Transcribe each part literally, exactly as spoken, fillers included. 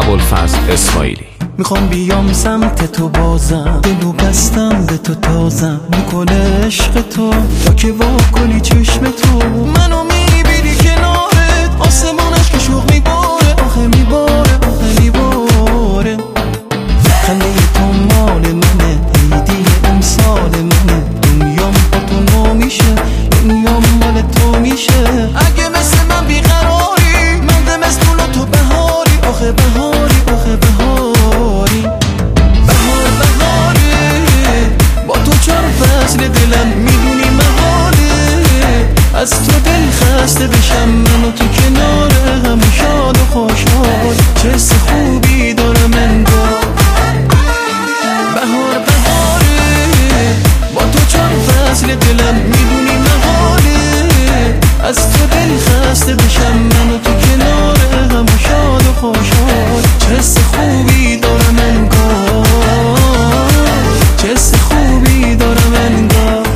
ابوالفضل اسماعیلی. میخوام بیام سمت تو بازم، دلو بستم به تو تازم، میکنه عشق تو تا که واکنی چشم تو. منو میبینی کنارت، آسمانش که شوق میباره، آخه میباره آخه میباره. خنده تو مال منه، عیدی امسال منه، دنیام با تو نو میشه، دنیام مال تو میشه. اگه مثل من بیقراری، من زمستون و تو بهاری، آخه بهاری آخه بهاری. بهار بهاره با تو چار فصل دلم، میدونی محاله از تو دل خسته بشم. من و تو کنار هم شاد و خوشحال، چه حس خوبی دارم انگار. بهار بهاره با تو چار فصل دلم، میدونی محاله از تو دل خسته بشم. من و تو کنار هم شاد و خوشحال، چه حس خوبی دارم انگار، چه حس خوبی دارم انگار.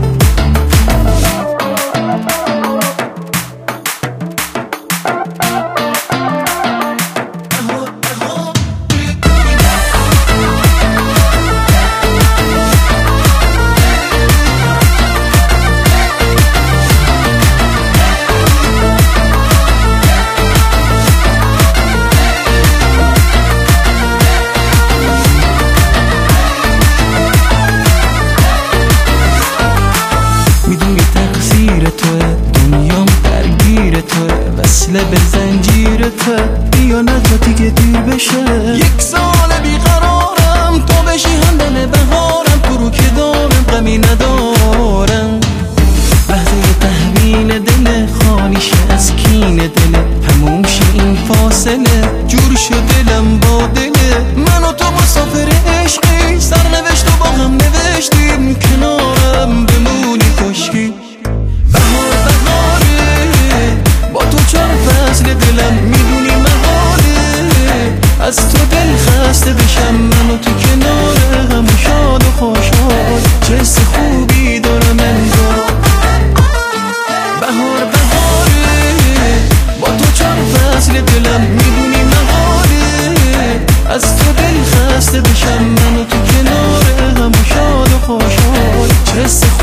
وصله به زنجیر تو، بیا نتا دیگه دیر بشه. یک سال بیقرارم، تو بشی همدن بهارم، تو رو که دارم غمی ندارم. لحظه تحویل دل خالی شه از کین دل، تموم شه این فاصله، جور شد دلم با دله. من و تو مسافر عشقی، سرنوشت و با هم نوشتیم، کنارم بمونی کشکی. دلم میدونی محاله از تو دل خسته بشم. من و تو کنار هم شاد و خوشحال، چه حس خوبی دارم انگار. بهار بهاره با تو چار فصل دلم، میدونی محاله از تو دل خسته بشم. من و تو کنار هم شاد و خوشحال، چه حس